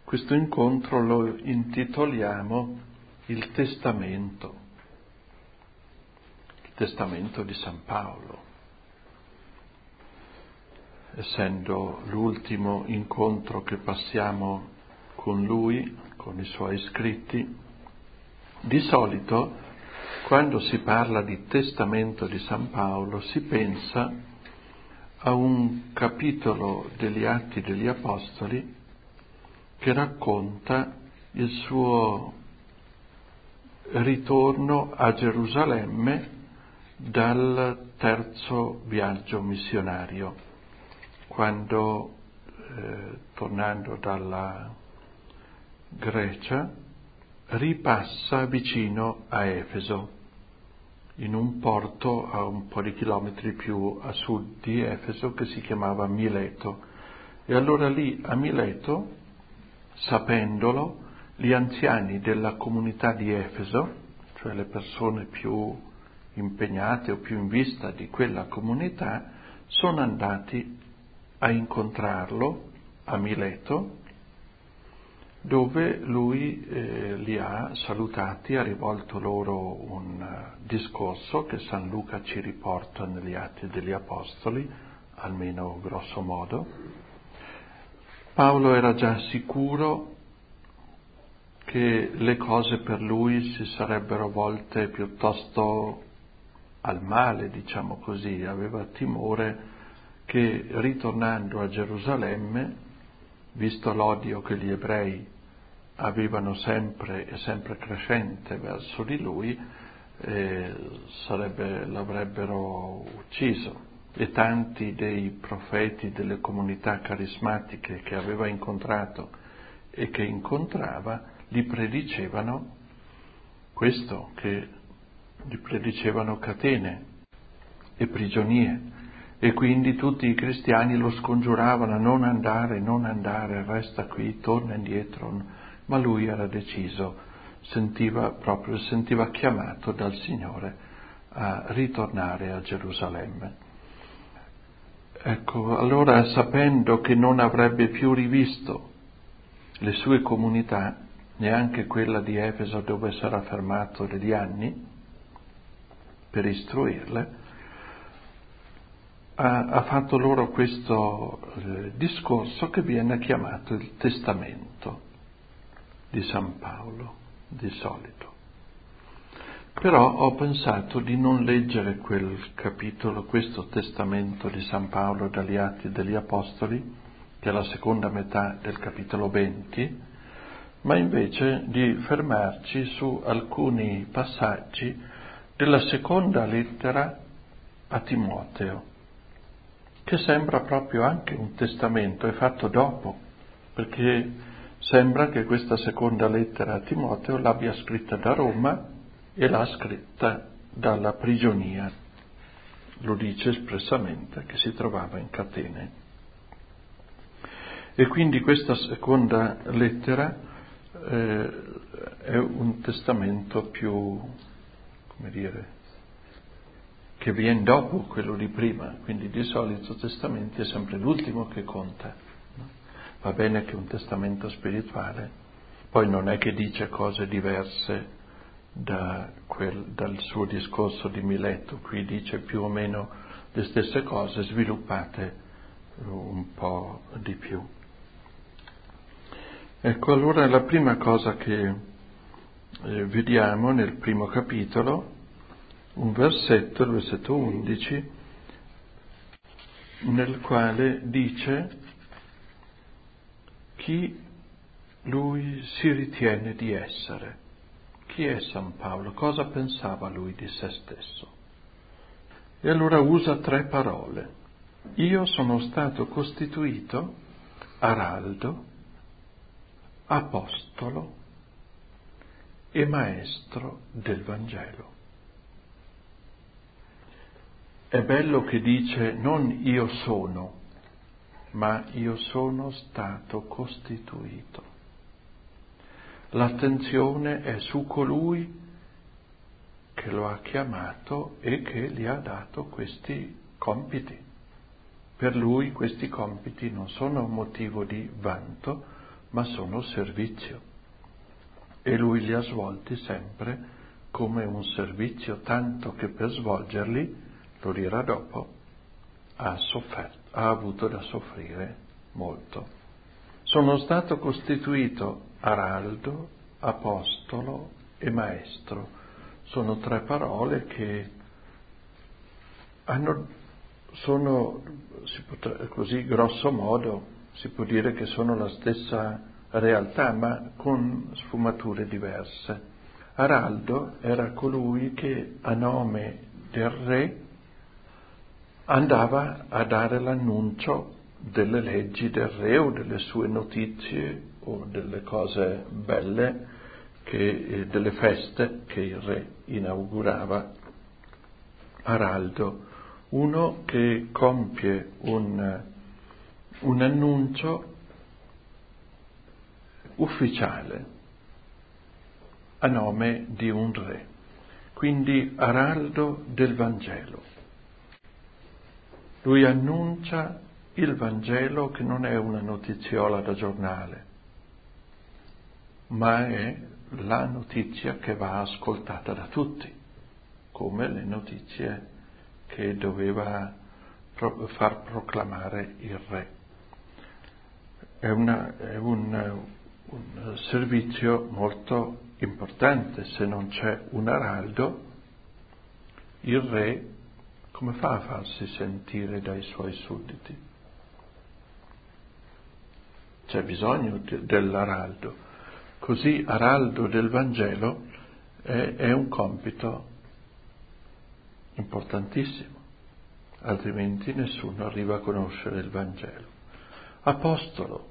Questo incontro lo intitoliamo il testamento di San Paolo. Essendo l'ultimo incontro che passiamo con lui, con i suoi scritti, di solito quando si parla di testamento di San Paolo si pensa a un capitolo degli Atti degli Apostoli che racconta il suo ritorno a Gerusalemme dal terzo viaggio missionario, quando tornando dalla Grecia ripassa vicino a Efeso, in un porto a un po' di chilometri più a sud di Efeso che si chiamava Mileto. E allora lì a Mileto, sapendolo, gli anziani della comunità di Efeso, cioè le persone più impegnate o più in vista di quella comunità, sono andati a incontrarlo a Mileto, dove lui li ha salutati, ha rivolto loro un discorso che San Luca ci riporta negli Atti degli Apostoli, almeno grosso modo. Paolo era già sicuro che le cose per lui si sarebbero volte piuttosto al male, diciamo così, aveva timore che ritornando a Gerusalemme, visto l'odio che gli ebrei avevano sempre e sempre crescente verso di lui, l'avrebbero ucciso. E tanti dei profeti delle comunità carismatiche che aveva incontrato e che incontrava gli predicevano questo, che gli predicevano catene e prigionie, e quindi tutti i cristiani lo scongiuravano: non andare, resta qui, torna indietro. Ma lui era deciso, sentiva chiamato dal Signore a ritornare a Gerusalemme. Ecco, allora, sapendo che non avrebbe più rivisto le sue comunità, neanche quella di Efeso dove sarà fermato degli anni per istruirle, ha fatto loro questo discorso che viene chiamato il testamento di San Paolo, di solito. Però ho pensato di non leggere quel capitolo, questo testamento di San Paolo dagli Atti degli Apostoli, che è la seconda metà del capitolo 20, ma invece di fermarci su alcuni passaggi della seconda lettera a Timoteo, che sembra proprio anche un testamento, è fatto dopo, perché sembra che questa seconda lettera a Timoteo l'abbia scritta da Roma e l'ha scritta dalla prigionia. Lo dice espressamente che si trovava in catene. E quindi questa seconda lettera è un testamento più, come dire, che viene dopo quello di prima, quindi di solito testamenti è sempre l'ultimo che conta. Va bene che è un testamento spirituale, poi non è che dice cose diverse dal suo discorso di Mileto, qui dice più o meno le stesse cose sviluppate un po' di più. Ecco, allora la prima cosa che vediamo nel primo capitolo, un versetto, il versetto 11, nel quale dice chi lui si ritiene di essere. Chi è San Paolo? Cosa pensava lui di se stesso? E allora usa tre parole. Io sono stato costituito araldo, apostolo e maestro del Vangelo. È bello che dice non io sono, ma io sono stato costituito. L'attenzione è su colui che lo ha chiamato e che gli ha dato questi compiti. Per lui questi compiti non sono un motivo di vanto, ma sono servizio. E lui li ha svolti sempre come un servizio, tanto che per svolgerli, lo dirà dopo, ha avuto da soffrire molto. Sono stato costituito araldo, apostolo e maestro. Sono tre parole che così grosso modo si può dire che sono la stessa realtà, ma con sfumature diverse. Araldo era colui che a nome del re andava a dare l'annuncio delle leggi del re o delle sue notizie o delle cose belle, delle feste che il re inaugurava. Araldo, uno che compie un annuncio ufficiale a nome di un re, quindi araldo del Vangelo. Lui annuncia il Vangelo, che non è una notiziola da giornale, ma è la notizia che va ascoltata da tutti, come le notizie che doveva far proclamare il re. È un servizio molto importante. Se non c'è un araldo, il re come fa a farsi sentire dai suoi sudditi? C'è bisogno dell'araldo. Così araldo del Vangelo è un compito importantissimo, altrimenti nessuno arriva a conoscere il Vangelo. Apostolo,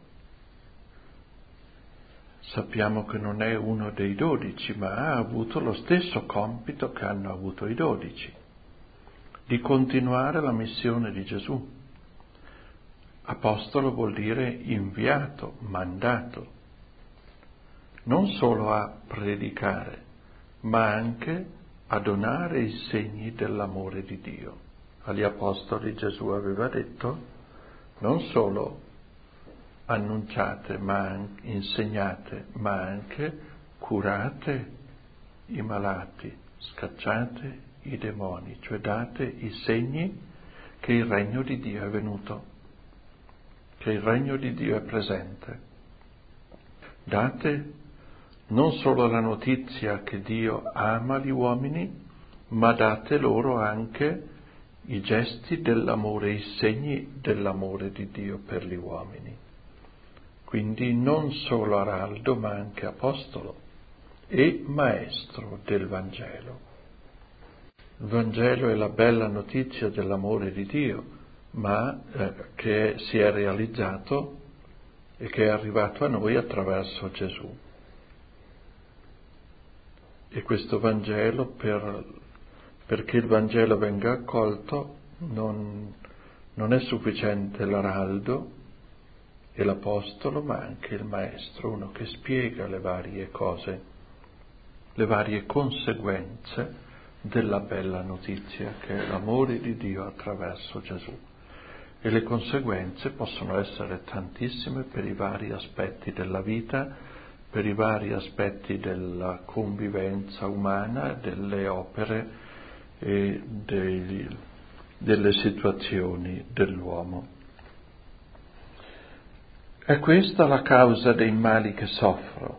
sappiamo che non è uno dei 12, ma ha avuto lo stesso compito che hanno avuto i 12, di continuare la missione di Gesù. Apostolo vuol dire inviato, mandato, non solo a predicare, ma anche a donare i segni dell'amore di Dio. Agli apostoli Gesù aveva detto: non solo annunciate, insegnate, ma anche curate i malati, scacciate i demoni, cioè date i segni che il regno di Dio è venuto, che il regno di Dio è presente. Date non solo la notizia che Dio ama gli uomini, ma date loro anche i gesti dell'amore, i segni dell'amore di Dio per gli uomini. Quindi non solo araldo, ma anche apostolo e maestro del Vangelo. Il Vangelo è la bella notizia dell'amore di Dio, ma che si è realizzato e che è arrivato a noi attraverso Gesù. E questo Vangelo, perché il Vangelo venga accolto, non è sufficiente l'araldo e l'apostolo, ma anche il maestro, uno che spiega le varie cose, le varie conseguenze della bella notizia, che è l'amore di Dio attraverso Gesù. E le conseguenze possono essere tantissime per i vari aspetti della vita, per i vari aspetti della convivenza umana, delle opere e delle situazioni dell'uomo. È questa la causa dei mali che soffro.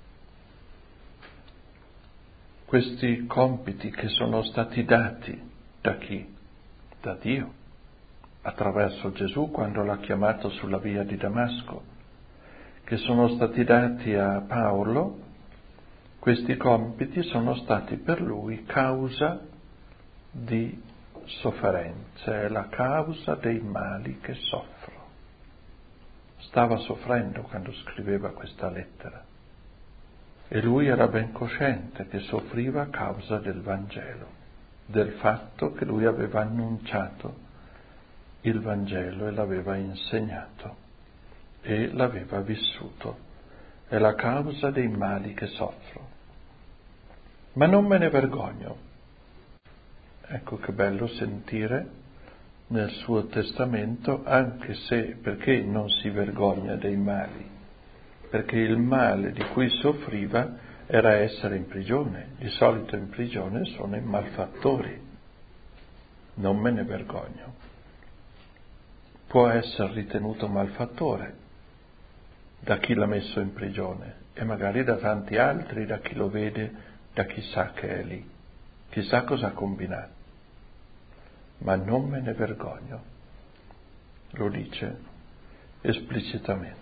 Questi compiti che sono stati dati da chi? Da Dio, attraverso Gesù quando l'ha chiamato sulla via di Damasco, che sono stati dati a Paolo. Questi compiti sono stati per lui causa di sofferenze, è la causa dei mali che soffro. Stava soffrendo quando scriveva questa lettera e lui era ben cosciente che soffriva a causa del Vangelo, del fatto che lui aveva annunciato il Vangelo e l'aveva insegnato e l'aveva vissuto. È la causa dei mali che soffro. Ma non me ne vergogno. Ecco che bello sentire nel suo testamento, anche se, perché non si vergogna dei mali. perché il male di cui soffriva era essere in prigione. Di solito in prigione sono i malfattori. Non me ne vergogno. Può essere ritenuto malfattore da chi l'ha messo in prigione e magari da tanti altri, da chi lo vede, da chi sa che è lì. Chissà cosa ha combinato. Ma non me ne vergogno. Lo dice esplicitamente.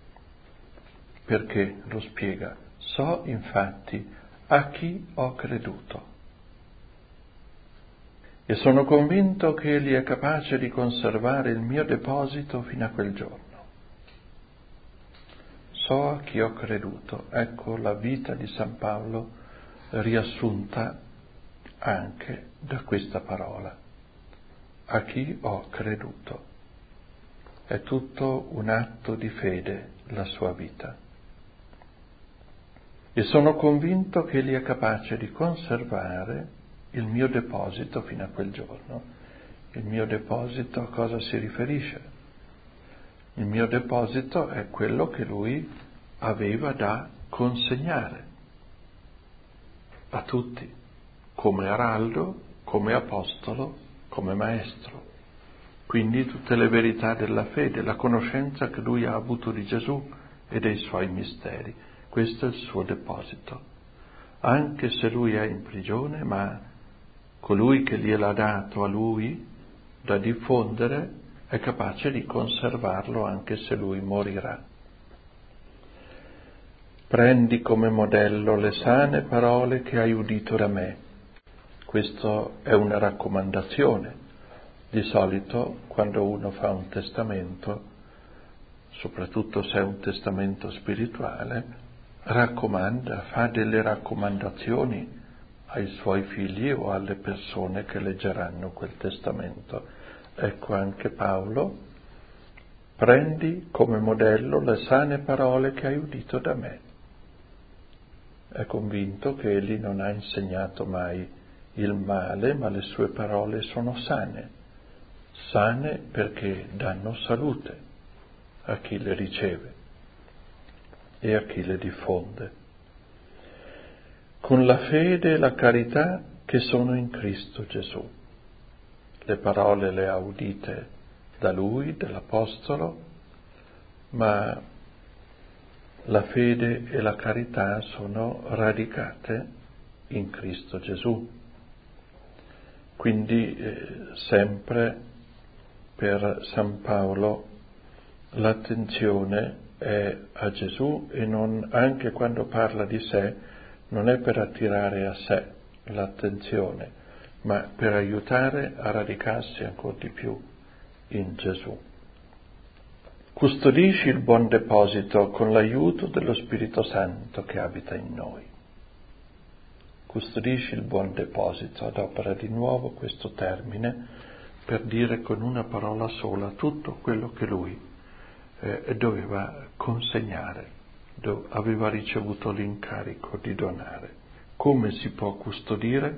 Perché lo spiega. So infatti a chi ho creduto e sono convinto che Egli è capace di conservare il mio deposito fino a quel giorno. So a chi ho creduto. Ecco la vita di San Paolo riassunta anche da questa parola. A chi ho creduto. È tutto un atto di fede la sua vita. E sono convinto che Egli è capace di conservare il mio deposito fino a quel giorno. Il mio deposito a cosa si riferisce? Il mio deposito è quello che lui aveva da consegnare a tutti, come araldo, come apostolo, come maestro. Quindi tutte le verità della fede, la conoscenza che lui ha avuto di Gesù e dei suoi misteri. Questo è il suo deposito. Anche se lui è in prigione, ma colui che gliel'ha dato a lui da diffondere è capace di conservarlo anche se lui morirà. Prendi come modello le sane parole che hai udito da me. Questo è una raccomandazione. Di solito quando uno fa un testamento, soprattutto se è un testamento spirituale, raccomanda, fa delle raccomandazioni ai suoi figli o alle persone che leggeranno quel testamento. Ecco anche Paolo, prendi come modello le sane parole che hai udito da me. È convinto che egli non ha insegnato mai il male, ma le sue parole sono sane perché danno salute a chi le riceve e a chi le diffonde. Con la fede e la carità che sono in Cristo Gesù. Le parole le ha udite da lui, dell'Apostolo, ma la fede e la carità sono radicate in Cristo Gesù. Quindi sempre per San Paolo l'attenzione è a Gesù e non, anche quando parla di sé, non è per attirare a sé l'attenzione, ma per aiutare a radicarsi ancora di più in Gesù. Custodisci il buon deposito con l'aiuto dello Spirito Santo che abita in noi. Custodisci il buon deposito, adopera di nuovo questo termine per dire con una parola sola tutto quello che lui doveva consegnare, aveva ricevuto l'incarico di donare. Come si può custodire?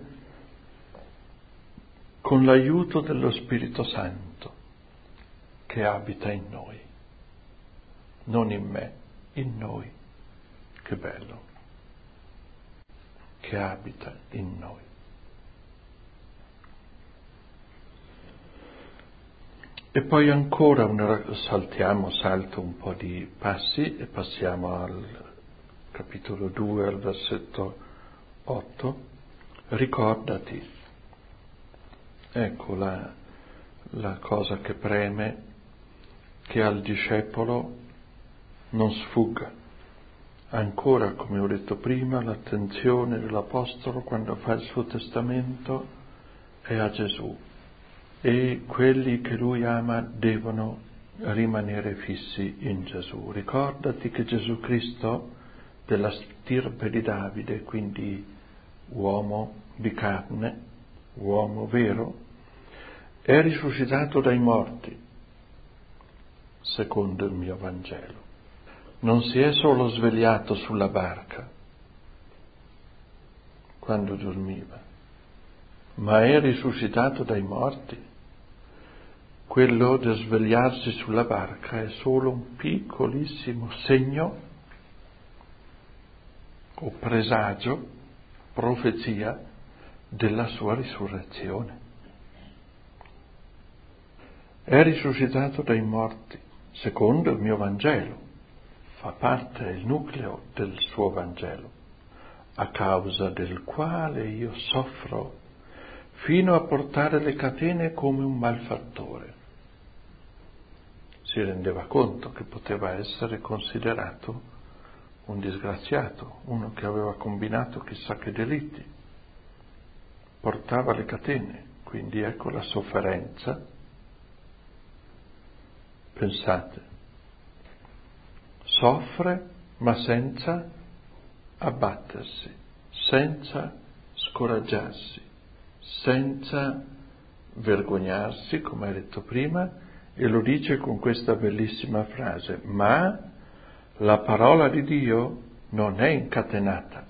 Con l'aiuto dello Spirito Santo che abita in noi, non in me, in noi. Che bello, che abita in noi. E poi ancora salto un po' di passi e passiamo al capitolo 2, al versetto 8. Ricordati, ecco la cosa che preme, che al discepolo non sfugga. Ancora, come ho detto prima, l'attenzione dell'Apostolo quando fa il suo testamento è a Gesù. E quelli che lui ama devono rimanere fissi in Gesù. Ricordati che Gesù Cristo, della stirpe di Davide, quindi uomo di carne, uomo vero, è risuscitato dai morti, secondo il mio Vangelo. Non si è solo svegliato sulla barca quando dormiva, ma è risuscitato dai morti. Quello di svegliarsi sulla barca è solo un piccolissimo segno o presagio, profezia della sua risurrezione. È risuscitato dai morti, secondo il mio Vangelo, fa parte, è il nucleo del suo Vangelo, a causa del quale io soffro fino a portare le catene come un malfattore. Si rendeva conto che poteva essere considerato un disgraziato, uno che aveva combinato chissà che delitti, portava le catene, quindi ecco la sofferenza. Pensate, soffre ma senza abbattersi, senza scoraggiarsi, senza vergognarsi, come hai detto prima, e lo dice con questa bellissima frase: ma la parola di Dio non è incatenata.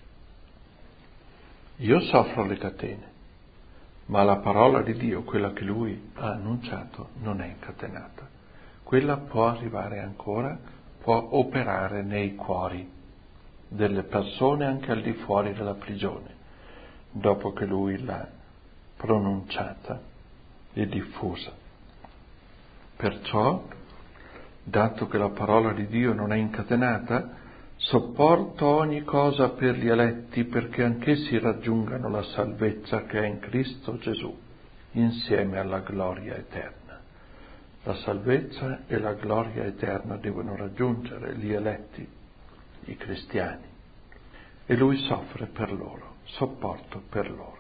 Io soffro le catene, ma la parola di Dio, quella che Lui ha annunciato, non è incatenata. Quella può arrivare ancora, può operare nei cuori delle persone anche al di fuori della prigione, dopo che Lui l'ha pronunciata e diffusa. Perciò, dato che la parola di Dio non è incatenata, sopporto ogni cosa per gli eletti, perché anch'essi raggiungano la salvezza che è in Cristo Gesù, insieme alla gloria eterna. La salvezza e la gloria eterna devono raggiungere gli eletti, i cristiani, e Lui soffre per loro, sopporto per loro.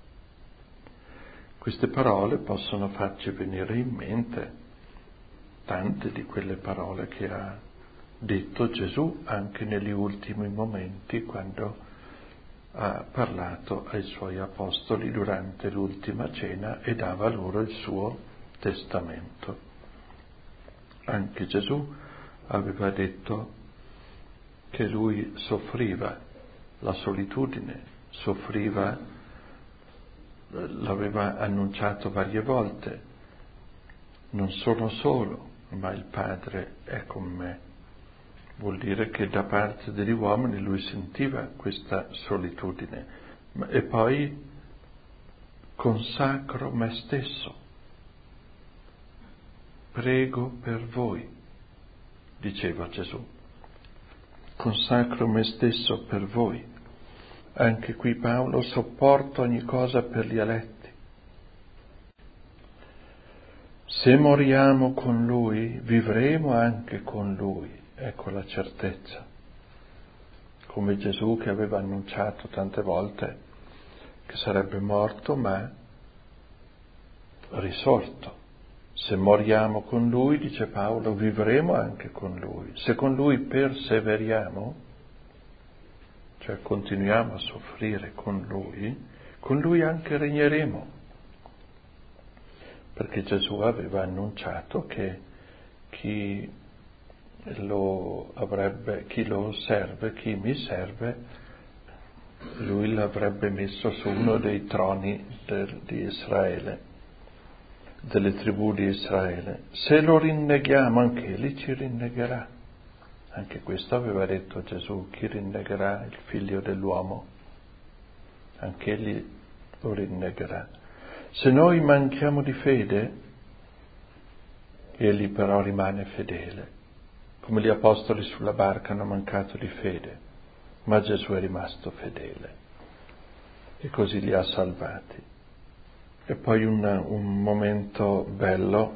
Queste parole possono farci venire in mente tante di quelle parole che ha detto Gesù anche negli ultimi momenti, quando ha parlato ai Suoi apostoli durante l'ultima cena e dava loro il suo testamento. Anche Gesù aveva detto che Lui soffriva la solitudine, soffriva, l'aveva annunciato varie volte: non sono solo, ma il Padre è con me. Vuol dire che da parte degli uomini Lui sentiva questa solitudine, e poi consacro me stesso, prego per voi, diceva Gesù, consacro me stesso per voi. Anche qui Paolo: sopporto ogni cosa per gli eletti. Se moriamo con Lui, vivremo anche con Lui. Ecco la certezza. Come Gesù, che aveva annunciato tante volte che sarebbe morto, ma risorto. Se moriamo con Lui, dice Paolo, vivremo anche con Lui. Se con Lui perseveriamo, cioè continuiamo a soffrire con Lui anche regneremo. Perché Gesù aveva annunciato che chi lo serve, chi mi serve, Lui l'avrebbe messo su uno dei troni di Israele, delle tribù di Israele. Se lo rinneghiamo, anche Egli ci rinnegherà. Anche questo aveva detto Gesù: chi rinnegherà il Figlio dell'uomo? Anche Egli lo rinnegherà. Se noi manchiamo di fede, Egli però rimane fedele, come gli apostoli sulla barca hanno mancato di fede, ma Gesù è rimasto fedele e così li ha salvati. E poi un momento bello,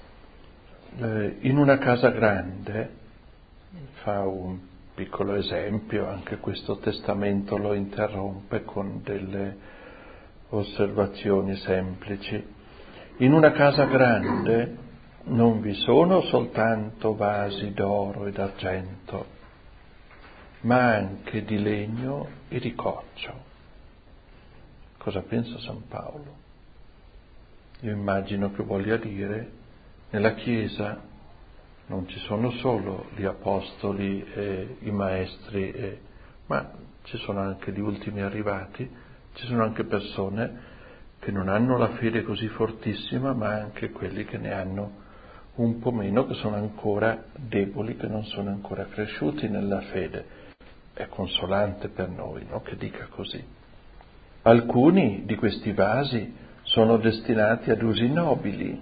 in una casa grande, fa un piccolo esempio, anche questo testamento lo interrompe con delle osservazioni semplici. In una casa grande non vi sono soltanto vasi d'oro e d'argento, ma anche di legno e di coccio. Cosa pensa San Paolo? Io immagino che voglia dire: nella Chiesa non ci sono solo gli apostoli e i maestri, ma ci sono anche gli ultimi arrivati, ci sono anche persone che non hanno la fede così fortissima, ma anche quelli che ne hanno un po' meno, che sono ancora deboli, che non sono ancora cresciuti nella fede. è consolante per noi, no? Che dica così. Alcuni di questi vasi sono destinati ad usi nobili,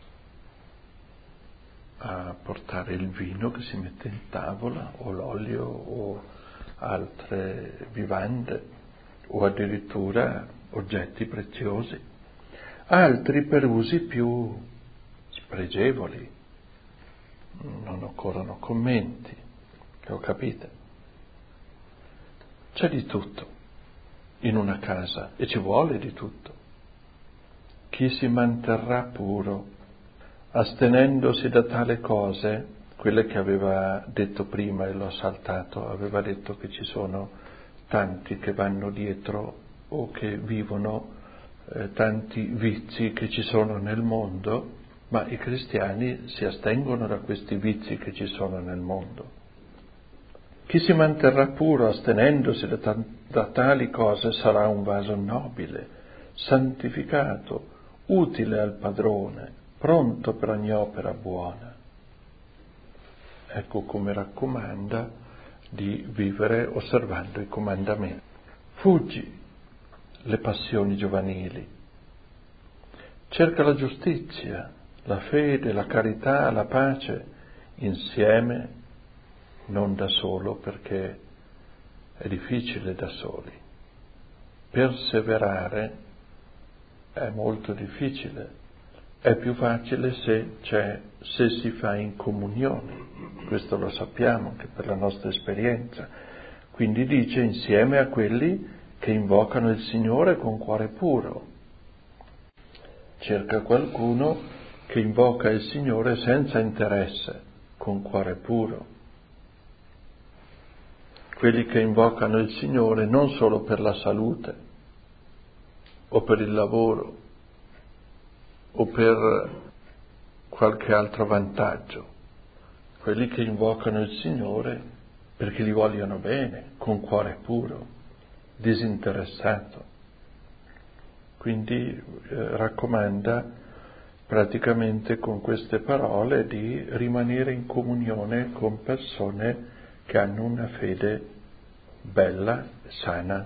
a portare il vino che si mette in tavola, o l'olio, o altre vivande, o addirittura oggetti preziosi. Altri per usi più spregevoli, non occorrono commenti, lo capite? C'è di tutto in una casa e ci vuole di tutto. Chi si manterrà puro, astenendosi da tale cose, quelle che aveva detto prima e l'ho saltato, aveva detto che ci sono tanti che vanno dietro o che vivono tanti vizi che ci sono nel mondo, ma i cristiani si astengono da questi vizi che ci sono nel mondo. Chi si manterrà puro astenendosi da tali cose sarà un vaso nobile, santificato, utile al padrone, pronto per ogni opera buona. Ecco come raccomanda di vivere osservando i comandamenti. Fuggi le passioni giovanili, cerca la giustizia, la fede, la carità, la pace, insieme, non da solo, perché è difficile da soli. Perseverare è molto difficile, è più facile se si fa in comunione, questo lo sappiamo anche per la nostra esperienza. Quindi dice insieme a quelli che invocano il Signore con cuore puro. Cerca qualcuno che invoca il Signore senza interesse, con cuore puro. Quelli che invocano il Signore non solo per la salute, o per il lavoro, o per qualche altro vantaggio. Quelli che invocano il Signore perché gli vogliono bene, con cuore puro, disinteressato. Quindi raccomanda praticamente con queste parole di rimanere in comunione con persone che hanno una fede bella e sana.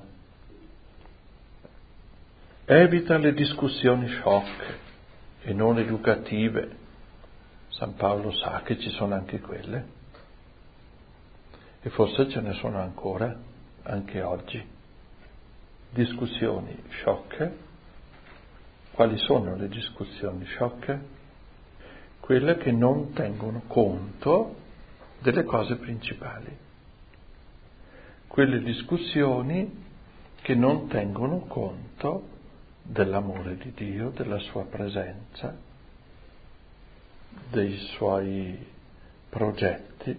Evita le discussioni sciocche e non educative. San Paolo sa che ci sono anche quelle e forse ce ne sono ancora, anche oggi. Discussioni sciocche. Quali sono le discussioni sciocche? Quelle che non tengono conto delle cose principali. Quelle discussioni che non tengono conto dell'amore di Dio, della sua presenza, dei suoi progetti.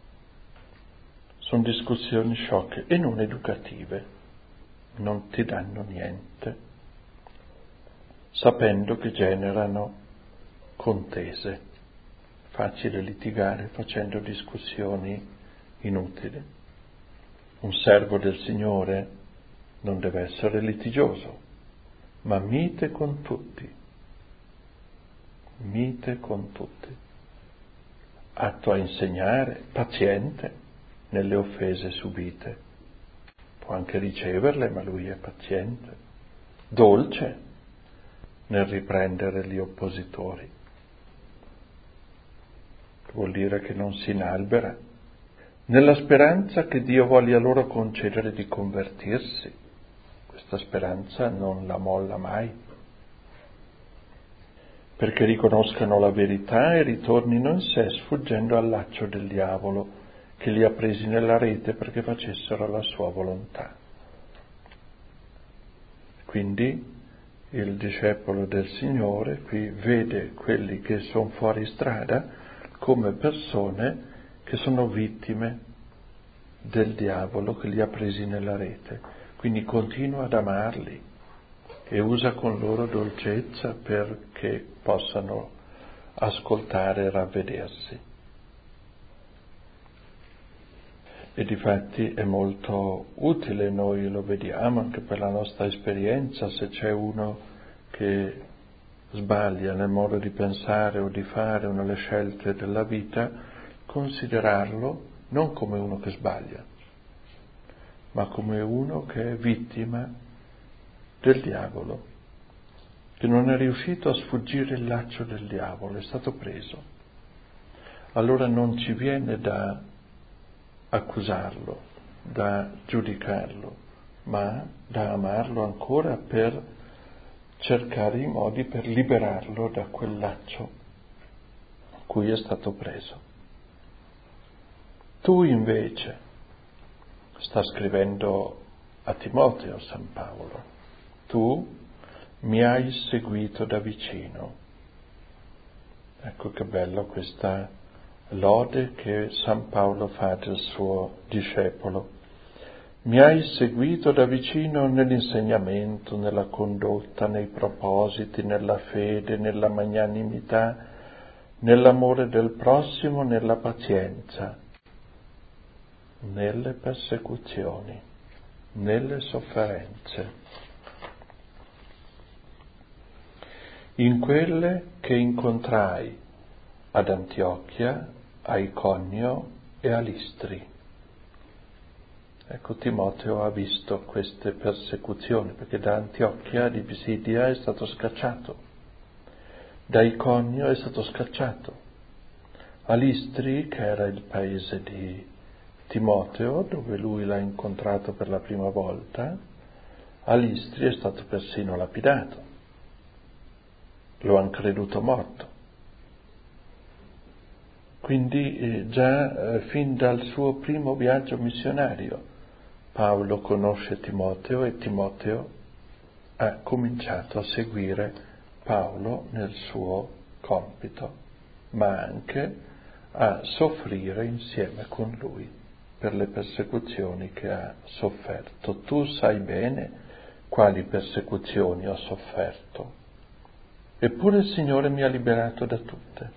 Sono discussioni sciocche e non educative, non ti danno niente, sapendo che generano contese. Facile litigare facendo discussioni inutili. Un servo del Signore non deve essere litigioso, ma mite con tutti, atto a insegnare, paziente nelle offese subite. Può anche riceverle, ma lui è paziente, dolce nel riprendere gli oppositori. Vuol dire che non si inalbera, nella speranza che Dio voglia loro concedere di convertirsi. Questa speranza non la molla mai, perché riconoscano la verità e ritornino in sé sfuggendo al laccio del diavolo che li ha presi nella rete perché facessero la sua volontà. Quindi il discepolo del Signore qui vede quelli che sono fuori strada come persone che sono vittime del diavolo che li ha presi nella rete. Quindi continua ad amarli e usa con loro dolcezza perché possano ascoltare e ravvedersi. E difatti è molto utile, noi lo vediamo anche per la nostra esperienza, se c'è uno che sbaglia nel modo di pensare o di fare nelle scelte della vita, considerarlo non come uno che sbaglia, ma come uno che è vittima del diavolo, che non è riuscito a sfuggire il laccio del diavolo, è stato preso. Allora non ci viene da accusarlo, da giudicarlo, ma da amarlo ancora per cercare i modi per liberarlo da quel laccio a cui è stato preso. Tu invece, sta scrivendo a Timoteo San Paolo, tu mi hai seguito da vicino. Ecco che bello questa lode che San Paolo fa del suo discepolo. Mi hai seguito da vicino nell'insegnamento, nella condotta, nei propositi, nella fede, nella magnanimità, nell'amore del prossimo, nella pazienza, nelle persecuzioni, nelle sofferenze, in quelle che incontrai ad Antiochia, a Iconio e a Listri. Ecco, Timoteo ha visto queste persecuzioni, perché da Antiochia di Pisidia è stato scacciato, da Iconio è stato scacciato, a Listri, che era il paese di Timoteo, dove lui l'ha incontrato per la prima volta, a Listri è stato persino lapidato, lo hanno creduto morto. Quindi già fin dal suo primo viaggio missionario Paolo conosce Timoteo e Timoteo ha cominciato a seguire Paolo nel suo compito, ma anche a soffrire insieme con lui per le persecuzioni che ha sofferto. Tu sai bene quali persecuzioni ho sofferto, eppure il Signore mi ha liberato da tutte.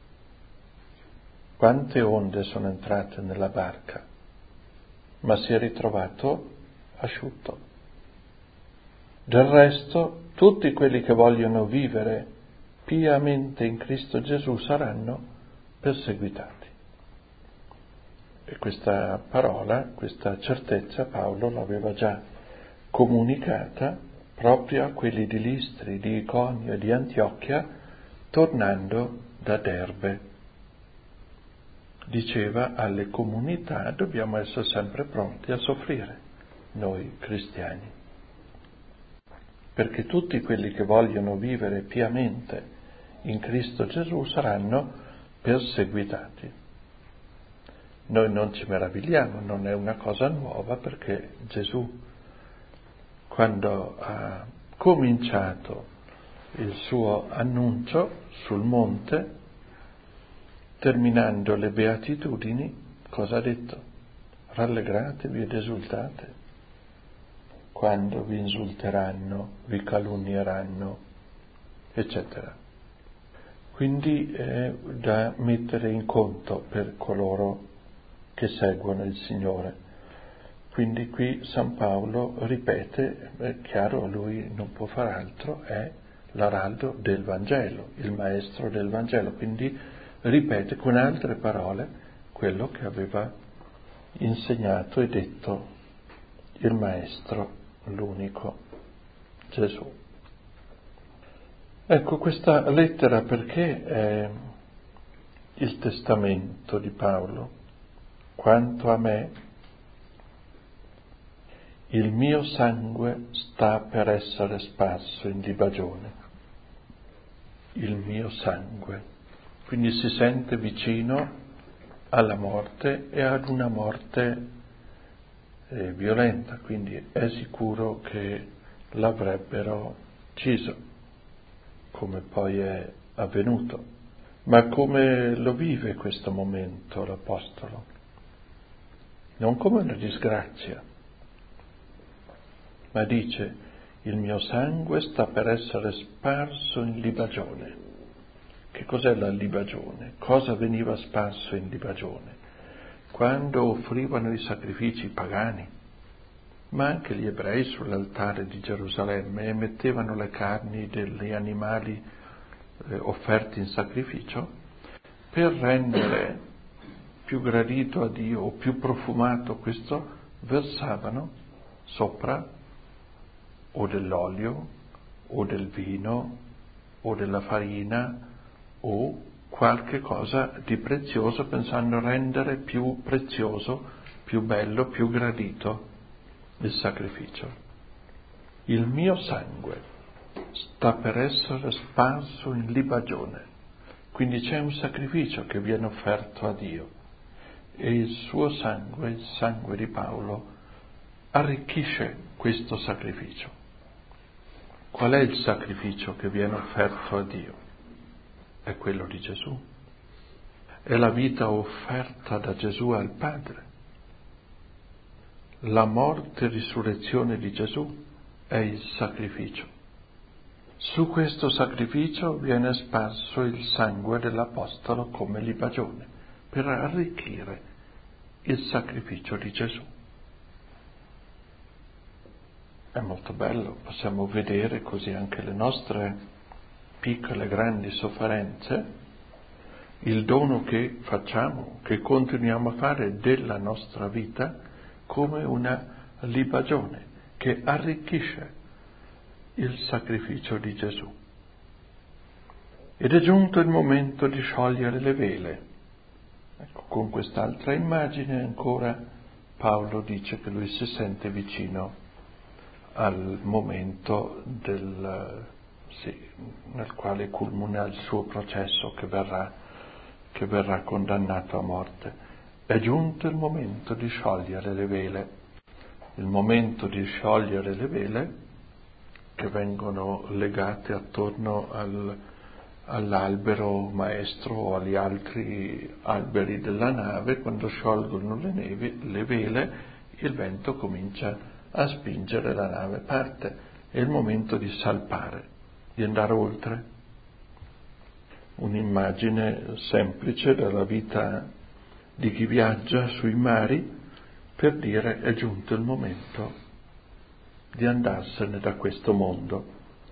Quante onde sono entrate nella barca, ma si è ritrovato asciutto. Del resto, tutti quelli che vogliono vivere piamente in Cristo Gesù saranno perseguitati. E questa parola, questa certezza, Paolo l'aveva già comunicata proprio a quelli di Listri, di Iconio e di Antiochia, tornando da Derbe. Diceva alle comunità dobbiamo essere sempre pronti a soffrire, noi cristiani, perché tutti quelli che vogliono vivere piamente in Cristo Gesù saranno perseguitati. Noi non ci meravigliamo, non è una cosa nuova, perché Gesù, quando ha cominciato il suo annuncio sul monte, terminando le beatitudini, cosa ha detto? Rallegratevi ed esultate quando vi insulteranno, vi calunnieranno, eccetera. Quindi è da mettere in conto per coloro che seguono il Signore. Quindi qui San Paolo ripete, è chiaro, lui non può far altro, è l'araldo del Vangelo, il maestro del Vangelo, quindi ripete con altre parole quello che aveva insegnato e detto il Maestro, l'unico, Gesù. Ecco, questa lettera perché è il testamento di Paolo? Quanto a me, il mio sangue sta per essere sparso in libagione. Il mio sangue. Quindi si sente vicino alla morte e ad una morte violenta, quindi è sicuro che l'avrebbero ucciso, come poi è avvenuto. Ma come lo vive questo momento l'Apostolo? Non come una disgrazia, ma dice: il mio sangue sta per essere sparso in libagione. Che cos'è la libagione? Cosa veniva sparso in libagione? Quando offrivano i sacrifici pagani, ma anche gli ebrei sull'altare di Gerusalemme mettevano le carni degli animali offerti in sacrificio per rendere più gradito a Dio o più profumato questo versavano sopra o dell'olio o del vino o della farina o qualche cosa di prezioso, pensando a rendere più prezioso, più bello, più gradito il sacrificio. Il mio sangue sta per essere sparso in libagione, quindi c'è un sacrificio che viene offerto a Dio e il suo sangue, il sangue di Paolo, arricchisce questo sacrificio. Qual è il sacrificio che viene offerto a Dio? È quello di Gesù. È la vita offerta da Gesù al Padre. La morte e risurrezione di Gesù è il sacrificio. Su questo sacrificio viene sparso il sangue dell'Apostolo come libagione per arricchire il sacrificio di Gesù. È molto bello, possiamo vedere così anche le nostre piccole, grandi sofferenze, il dono che facciamo, che continuiamo a fare della nostra vita come una libagione che arricchisce il sacrificio di Gesù. Ed è giunto il momento di sciogliere le vele. Ecco, con quest'altra immagine ancora Paolo dice che lui si sente vicino al momento nel quale culmina il suo processo che verrà condannato a morte. È giunto il momento di sciogliere le vele, il momento di sciogliere le vele che vengono legate attorno all'albero maestro o agli altri alberi della nave. Quando sciolgono le vele, il vento comincia a spingere, la nave parte, è il momento di salpare, di andare oltre. Un'immagine semplice della vita di chi viaggia sui mari per dire è giunto il momento di andarsene da questo mondo.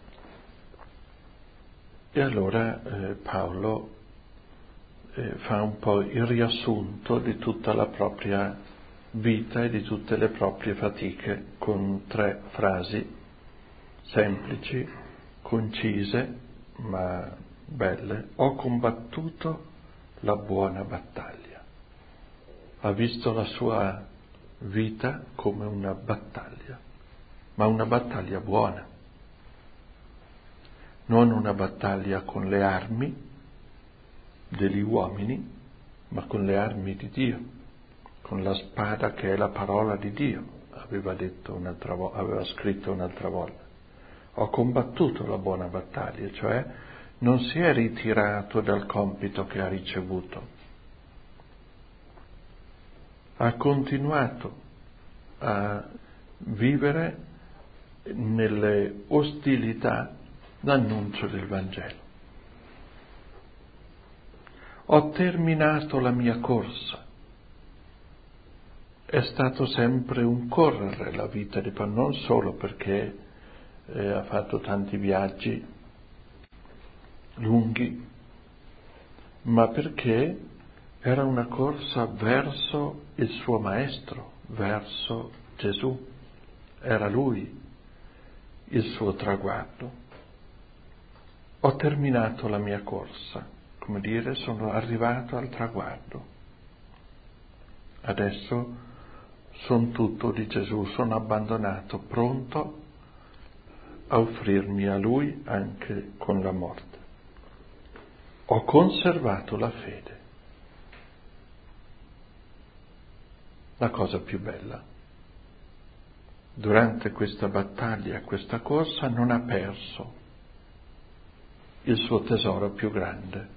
E allora Paolo fa un po' il riassunto di tutta la propria vita e di tutte le proprie fatiche con 3 frasi semplici, concise, ma belle. Ho combattuto la buona battaglia. Ha visto la sua vita come una battaglia, ma una battaglia buona. Non una battaglia con le armi degli uomini, ma con le armi di Dio, con la spada che è la parola di Dio, aveva scritto un'altra volta. Ho combattuto la buona battaglia, cioè non si è ritirato dal compito che ha ricevuto. Ha continuato a vivere nelle ostilità l'annuncio del Vangelo. Ho terminato la mia corsa. È stato sempre un correre la vita di Paolo, non solo perché ha fatto tanti viaggi lunghi, ma perché era una corsa verso il suo maestro, verso Gesù. Era lui il suo traguardo. Ho terminato la mia corsa, come dire, sono arrivato al traguardo. Adesso sono tutto di Gesù, sono abbandonato, pronto a offrirmi a Lui anche con la morte. Ho conservato la fede. La cosa più bella. Durante questa battaglia, questa corsa, non ha perso il suo tesoro più grande,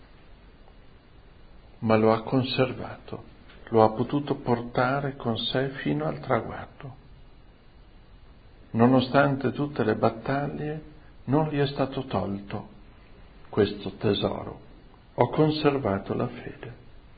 ma lo ha conservato. Lo ha potuto portare con sé fino al traguardo. Nonostante tutte le battaglie, non gli è stato tolto questo tesoro. Ho conservato la fede.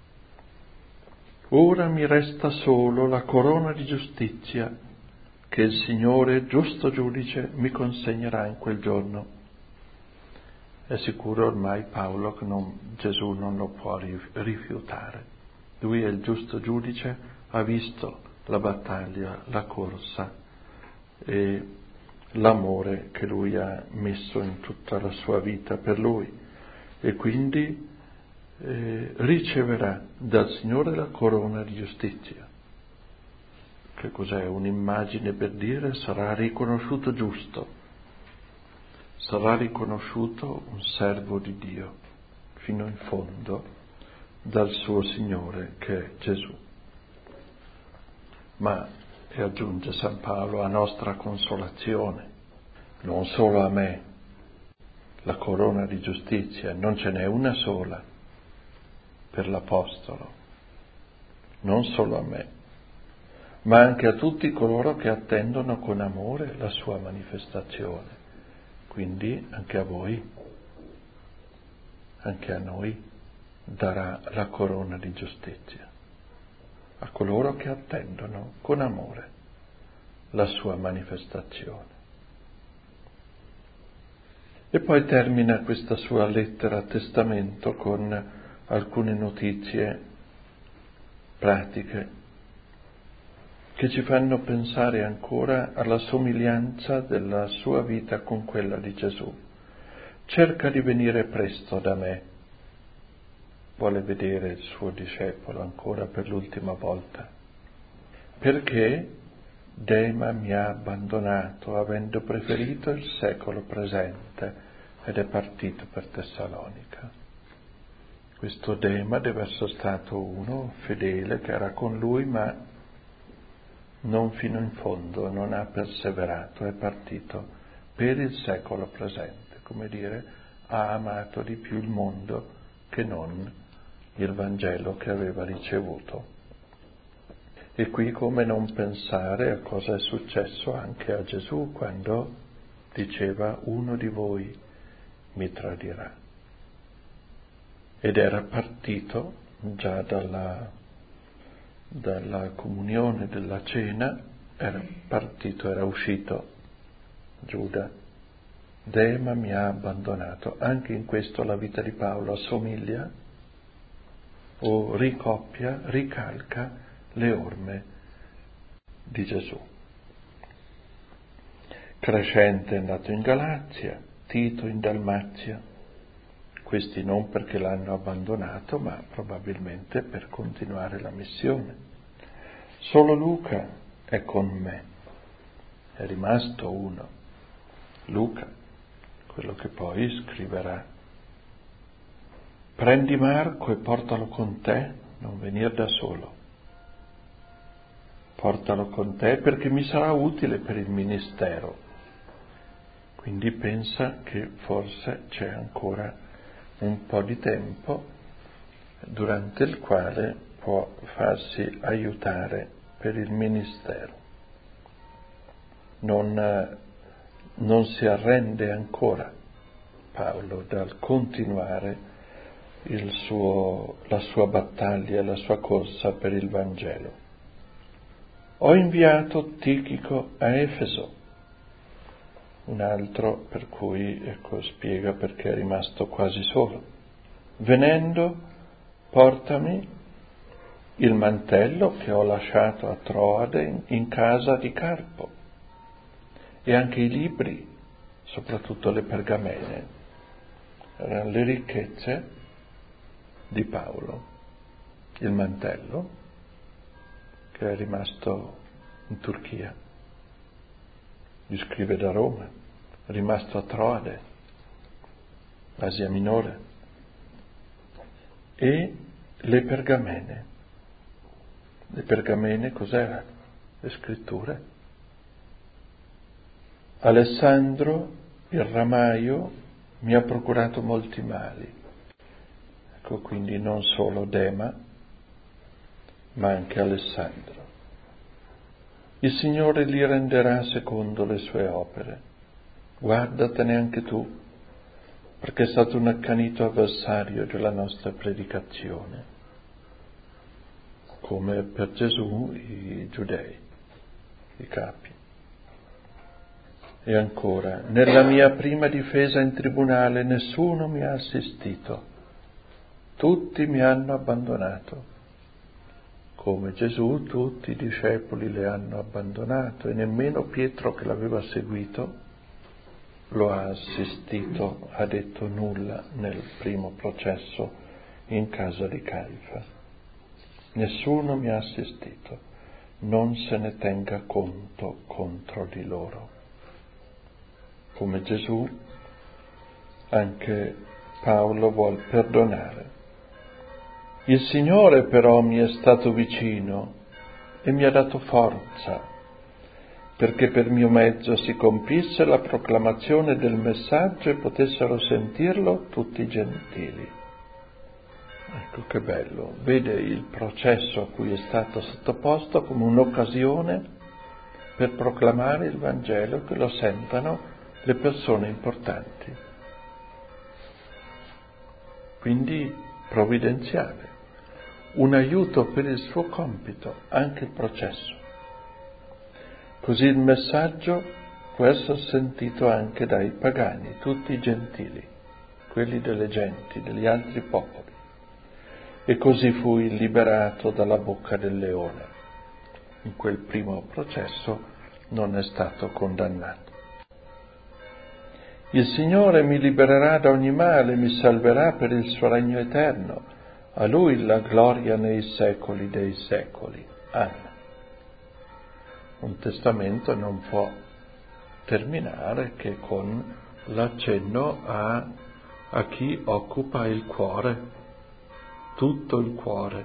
Ora mi resta solo la corona di giustizia che il Signore, giusto giudice, mi consegnerà in quel giorno. È sicuro ormai Paolo che Gesù non lo può rifiutare. Lui è il giusto giudice, ha visto la battaglia, la corsa e l'amore che lui ha messo in tutta la sua vita per lui, e quindi riceverà dal Signore la corona di giustizia. Che cos'è? Un'immagine per dire sarà riconosciuto giusto, sarà riconosciuto un servo di Dio fino in fondo dal suo Signore che è Gesù. Ma, e aggiunge San Paolo, a nostra consolazione, non solo a me, la corona di giustizia, non ce n'è una sola per l'Apostolo, non solo a me, ma anche a tutti coloro che attendono con amore la sua manifestazione, quindi anche a voi, anche a noi darà la corona di giustizia, a coloro che attendono con amore la sua manifestazione. E poi termina questa sua lettera a testamento con alcune notizie pratiche che ci fanno pensare ancora alla somiglianza della sua vita con quella di Gesù. Cerca di venire presto da me. Vuole vedere il suo discepolo ancora per l'ultima volta, perché Dema mi ha abbandonato avendo preferito il secolo presente ed è partito per Tessalonica. Questo Dema deve essere stato uno fedele che era con lui, ma non fino in fondo, non ha perseverato, è partito per il secolo presente, come dire, ha amato di più il mondo che non il Vangelo che aveva ricevuto. E qui come non pensare a cosa è successo anche a Gesù quando diceva uno di voi mi tradirà. Ed era partito già dalla comunione della cena, era partito, era uscito Giuda. Dema mi ha abbandonato. Anche in questo la vita di Paolo assomiglia o ricoppia, ricalca le orme di Gesù. Crescente è andato in Galazia, Tito in Dalmazia, questi non perché l'hanno abbandonato, ma probabilmente per continuare la missione. Solo Luca è con me, è rimasto uno, Luca, quello che poi scriverà. Prendi Marco e portalo con te, non venire da solo. Portalo con te perché mi sarà utile per il ministero. Quindi pensa che forse c'è ancora un po' di tempo durante il quale può farsi aiutare per il ministero. Non si arrende ancora Paolo dal continuare la sua battaglia, la sua corsa per il Vangelo. Ho inviato Tichico a Efeso, un altro per cui spiega perché è rimasto quasi solo. Venendo, portami il mantello che ho lasciato a Troade in casa di Carpo e anche i libri, soprattutto le pergamene, erano le ricchezze di Paolo. Il mantello che è rimasto in Turchia, gli scrive da Roma, è rimasto a Troade, Asia Minore, e le pergamene. Le pergamene cos'erano? Le scritture. Alessandro, il ramaio, mi ha procurato molti mali. Ecco, quindi non solo Dema, ma anche Alessandro. Il Signore li renderà secondo le sue opere. Guardatene anche tu, perché è stato un accanito avversario della nostra predicazione, come per Gesù i giudei, i capi. E ancora, nella mia prima difesa in tribunale nessuno mi ha assistito, tutti mi hanno abbandonato. Come Gesù, tutti i discepoli le hanno abbandonato e nemmeno Pietro, che l'aveva seguito, lo ha assistito, ha detto nulla nel primo processo in casa di Caifa. Nessuno mi ha assistito, non se ne tenga conto contro di loro. Come Gesù, anche Paolo vuol perdonare. Il Signore però mi è stato vicino e mi ha dato forza, perché per mio mezzo si compisse la proclamazione del messaggio e potessero sentirlo tutti i gentili. Ecco che bello, vede il processo a cui è stato sottoposto come un'occasione per proclamare il Vangelo, che lo sentano le persone importanti. Quindi provvidenziale, un aiuto per il suo compito, anche il processo. Così il messaggio può essere sentito anche dai pagani, tutti i gentili, quelli delle genti, degli altri popoli. E così fui liberato dalla bocca del leone. In quel primo processo non è stato condannato. Il Signore mi libererà da ogni male, mi salverà per il suo regno eterno. A Lui la gloria nei secoli dei secoli. Amen. Un testamento non può terminare che con l'accenno a chi occupa il cuore, tutto il cuore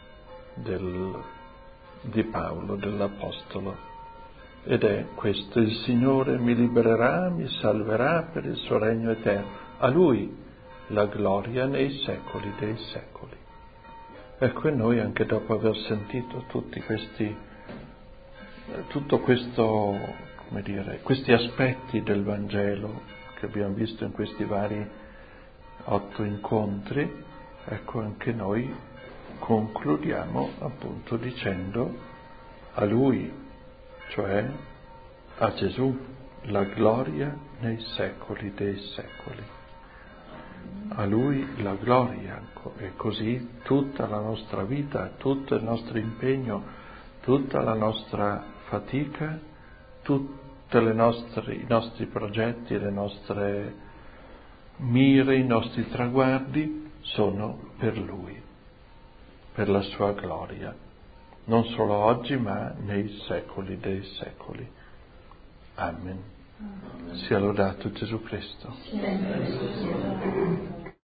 di Paolo, dell'Apostolo. Ed è questo: il Signore mi libererà, mi salverà per il suo regno eterno. A Lui la gloria nei secoli dei secoli. Ecco, e noi, anche dopo aver sentito tutto questo, questi aspetti del Vangelo che abbiamo visto in questi vari 8 incontri, ecco, anche noi concludiamo appunto dicendo: a Lui, cioè a Gesù, la gloria nei secoli dei secoli. A Lui la gloria, e così tutta la nostra vita, tutto il nostro impegno, tutta la nostra fatica, tutti i nostri progetti, le nostre mire, i nostri traguardi sono per Lui, per la sua gloria, non solo oggi ma nei secoli dei secoli. Amen. Sia lodato Gesù Cristo.